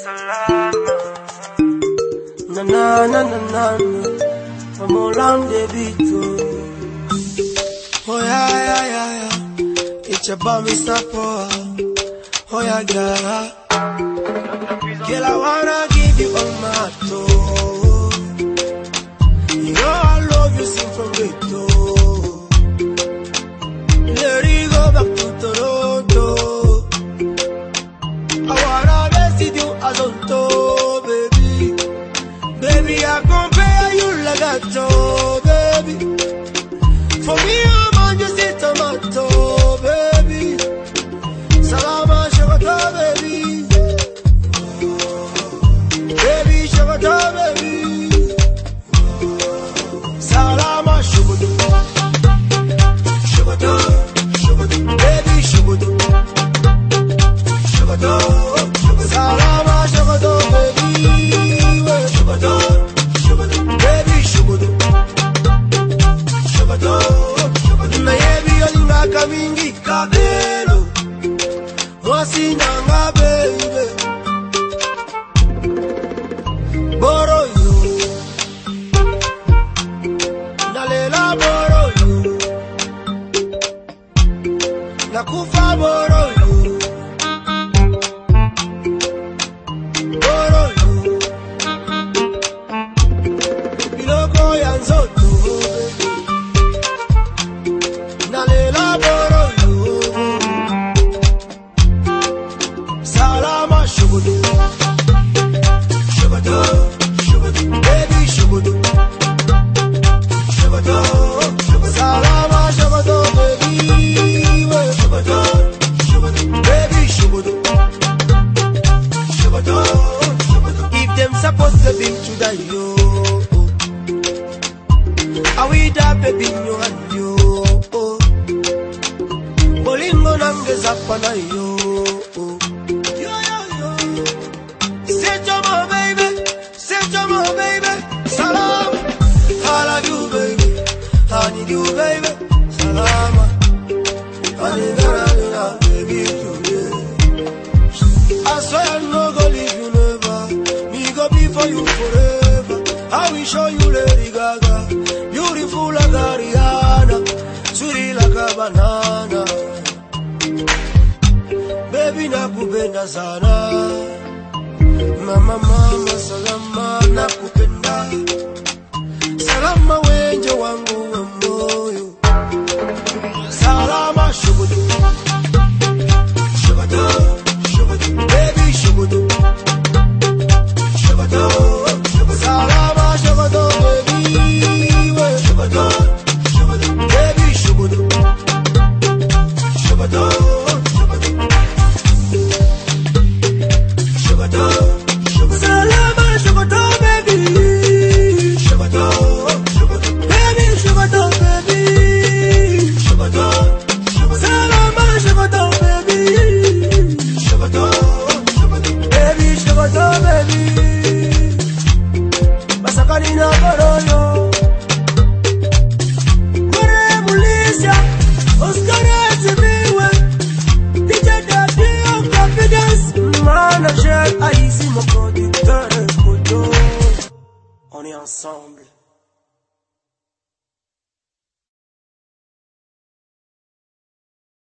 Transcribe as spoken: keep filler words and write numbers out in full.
salama. Na na na na na na. I'm all on the beat. Oh yeah yeah yeah yeah. It's about me Sapo. Oh yeah girl. Girl, I wanna give you all my heart. You know I love you since from the door. Let it go back to Toronto. I wanna visit you as on top, baby. Baby, I compare you like a toe, baby. For me, I'm on just a tomato, baby. Salama, shakata, baby. Baby, shakata, baby. Salama, shakata. Shakata, shakata. Baby, shakata. Shakata, shakata. Salama, shakata, baby. Shakata, shakata. Baby, shakata. Shakata, shakata. Nayebi yolinga kamingi kabelo. Mwasi nanga baby. Boro you. Nalela boro you. Nakufa boro you. Boro you. Biloko yanzoto. Nalela boro you. Salama shugudu. Shugudu. Shugudu. Baby shugudu. Shugudu. Salama shugudu baby. Shugudu. Shugudu. Baby shugudu. Shugudu. Shugudu. If them supposed to be to die yo. Are we that baby in your hand yo? Bolingo nange zapana yo. Yo yo yo. Set your mom baby, set your mom baby. Salam, I love you baby, I need you baby. Salama, I need you now baby today. I swear I no go leave you never. Me go be for you forever. I will show you Lady Gaga, beautiful like Ariana, sweet like a banana. Baby nakupenda sana. Mama mama salama nakupenda.